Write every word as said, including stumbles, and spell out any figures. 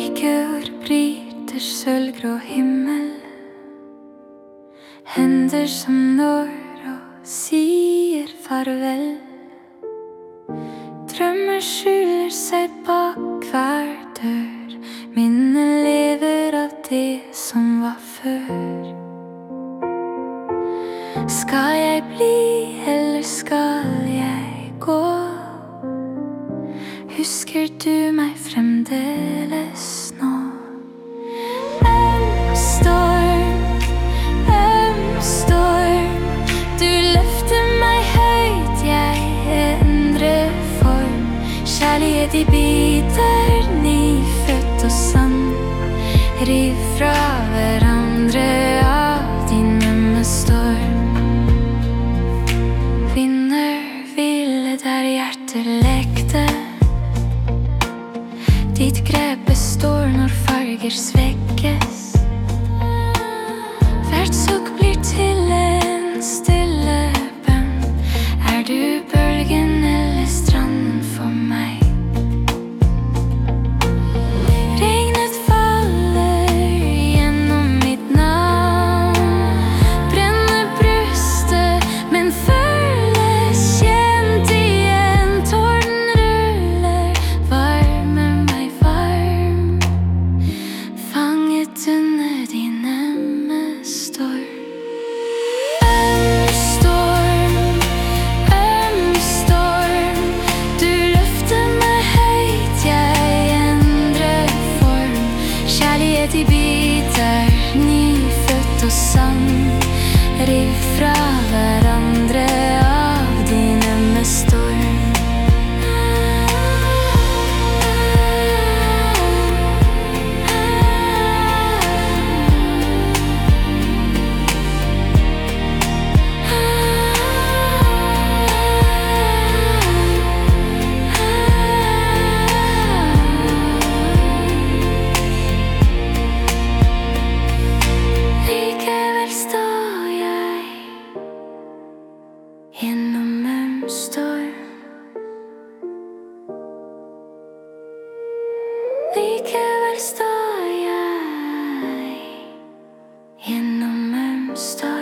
Like ord bryter sølvgrå himmel, hender som når og sier farvel. Drømmer skjuler seg bak hver dør, minnet lever av det som var før. Skal jeg bli, eller skal jeg gå? Husker du meg fremdeles nå? Øm storm, øm storm, du løfter meg høyt, jeg endrer form. Kjærlighet i biter, nyfødt og sann, riv fra hverandre av din ømme storm. Vinder ville der hjertet lekte, ditt grep består når farger svekkes. Hvert sukk blir til en stille bønn. Er du bølgen eller stranden for meg? Regnet faller gjennom mitt navn, brenner brystet, men føles kjent igjen. Tårnen ruller, varmer meg varm, fanget under din ømme storm. Øm storm, øm storm, du løfter meg høyt, jeg endrer form. Kjærlighet i biter, nyfødt og sann, riv fra hverandre av din ømme storm. Likevel står jeg gjennom øm storm. Likevel står jeg gjennom øm storm.